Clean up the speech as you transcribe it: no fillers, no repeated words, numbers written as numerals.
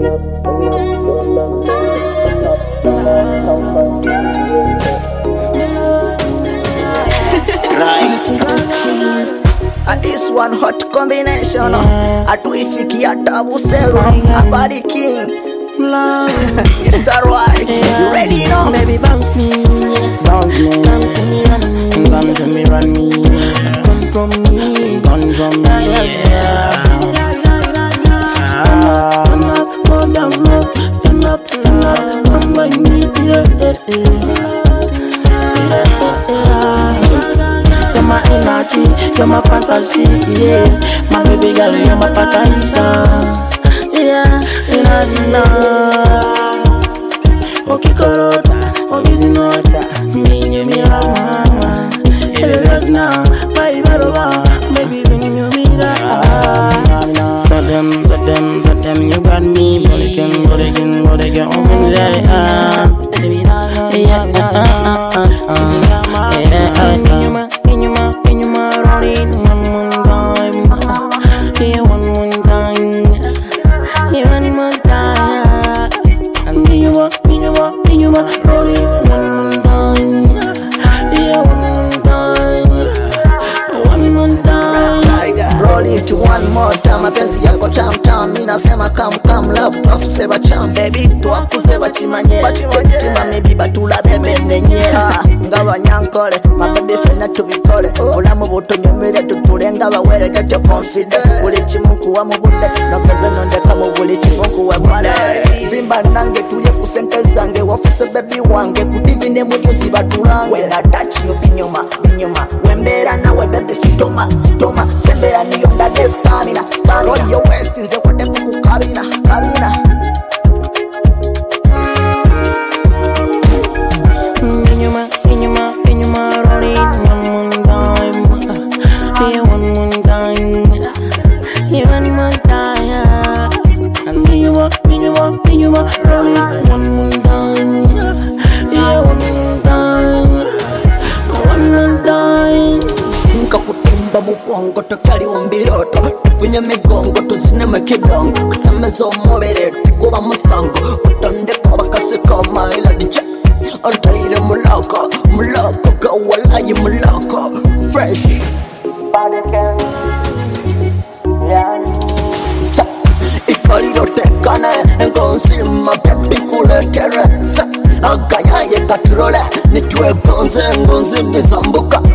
This one hot combination. Atuifikia tabu sero. Abadi King. Mr. White, you ready now? Baby bounce me, bounce me. Come to me, run me. Come to me, run me. Come from me, come from me. Stand up, go down low. Stand up, come by me. You're my energy, you're my fantasy, yeah. My baby girl, you're my patanisa, yeah. Okikorota, okizinota, minyo mira mama. Every rose now, baby minyo mira. So them, you got me, bolikin, open day. Minyo rolling one more time, yeah, one more time, yeah, one more time. And minyo rolling one more time, yeah, one more time. Roll it one more time. Mapenzi yako tam, mina sema come love seba cham. Baby tuwakuze bachimanye tima mibi batula bebe nenye. Ngaba nyankole, my baby fena tubikole. Ulamu buto nyumire tutule ngaba were get your confidence. Uli chimuku wa mubule, nokeze nondeka mubuli chimuku wa mwale. Vimba nange tulie kusente zange, wafuse baby wange. Kudivine mujuzi batulange. When I touch you binyuma, wembera nawe baby sitoma. Sembera niyo ndage stamina. Roll your waist inze kote kukukabina. Minyo rolling one more time, yeah, one more time, yeah, one more time. And minyo rolling one more time, yeah, one more time. Nkakutumba mukongo tokali umbiroto. Tufunye migongo tuzineme kidongo. Kusemeza umubere tukuba musango. Utonde kwa bakasi kama ila dija. Antaire muloko kawalayi muloko. Fresh Body can, yeah. Sa ikaliro tekane Ngonsima baby kuletere Sa agayaye katrole Nitwe gonze nizambuka